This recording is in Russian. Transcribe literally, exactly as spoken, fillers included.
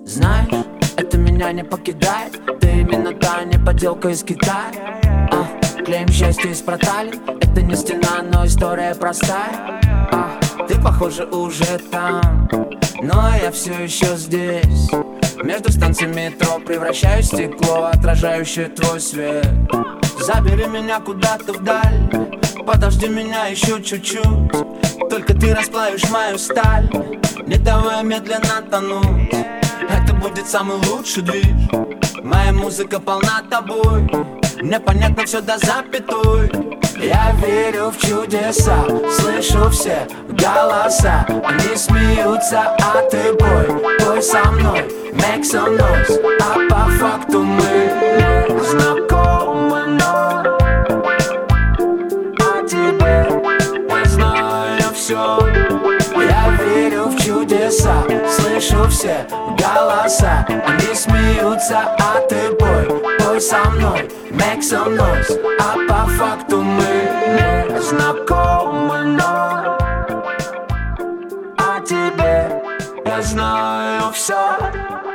Знаешь, это меня не покидает. Ты именно та не подделка из Китая. а, Клеим счастье из проталин. Это не стена, но история простая. а, Ты, похоже, уже там, но я все еще здесь. Между станциями метро превращаю стекло, отражающее твой свет. Забери меня куда-то вдаль, подожди меня еще чуть-чуть. Только ты расплавишь мою сталь, не давай медленно тонуть. Это будет самый лучший движ. Моя музыка полна тобой, мне понятно все до запятой. Я верю в чудеса, слышу все голоса. Они смеются, а ты пой, пой со мной, make some noise. А по факту мы знакомы, но о тебе я знаю все. Я верю в чудеса, слышу все голоса. Они смеются, а ты пой, пой со мной, make some noise. А по факту мы знакомы, но о тебе я знаю все.